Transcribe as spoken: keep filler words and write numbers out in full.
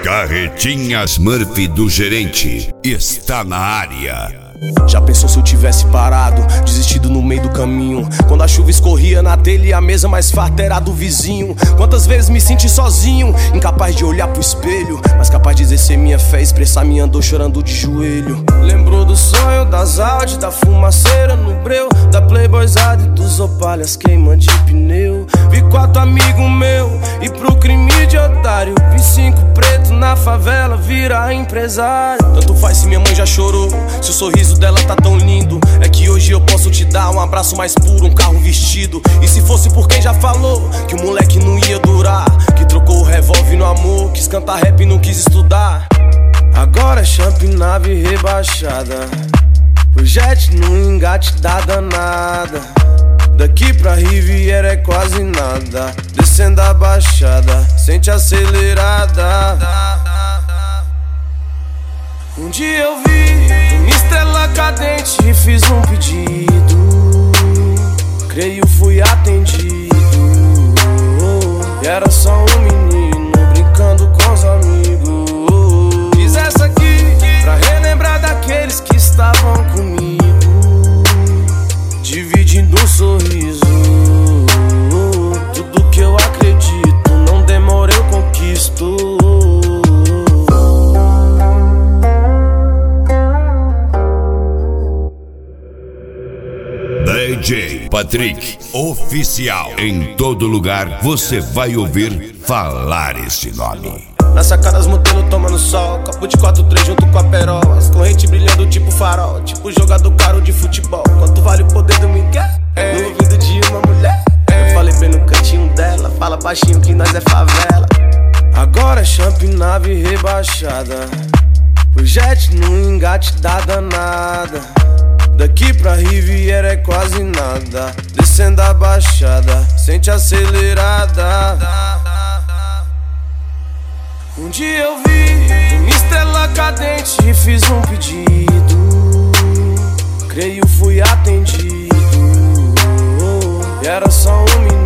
Carretinha Smurf do gerente está na área. Já pensou se eu tivesse parado, desistido no meio do caminho? Quando a chuva escorria na telha e a mesa mais farta era do vizinho. Quantas vezes me senti sozinho, incapaz de olhar pro espelho, mas capaz de exercer minha fé, expressar minha dor chorando de joelho. Lembrou do sonho, das Audi, da fumaceira no breu, da playboyzada e dos opalhas queimando de pneu. Vi quatro amigos meu e pro crime de otário, vi cinco preto na favela virar empresário. Tanto faz se minha mãe já chorou, se o sorriso dela tá tão lindo. É que hoje eu posso te dar um abraço mais puro, um carro vestido. E se fosse por quem já falou que o moleque não ia durar, que trocou o revólver no amor, quis cantar rap e não quis estudar. Agora é champ nave rebaixada, o jet no engate da danada. Daqui pra Riviera é quase nada, descendo a baixada, sente acelerada. Um dia eu vi uma estrela cadente e fiz um pedido, creio fui atendido. E era só um menino brincando com os amigos. Fiz essa aqui pra relembrar daqueles que estavam comigo, dividindo um sorriso. Tudo que eu acredito, não demora eu conquisto. D J Patrick Oficial. Em todo lugar você vai ouvir falar esse nome. Na sacada as modelos tomando sol, copo de quatro três junto com a perola, as correntes brilhando tipo farol, tipo jogador caro de futebol. Quanto vale o poder do Miguel? É. No ouvido de uma mulher. É. Eu falei bem no cantinho dela, fala baixinho que nós é favela. Agora é champ nave rebaixada, o jet no engate da danada. Daqui pra Riviera é quase nada, descendo a baixada, sente acelerada. Um dia eu vi uma estrela cadente e fiz um pedido, creio fui atendido. E era só um menino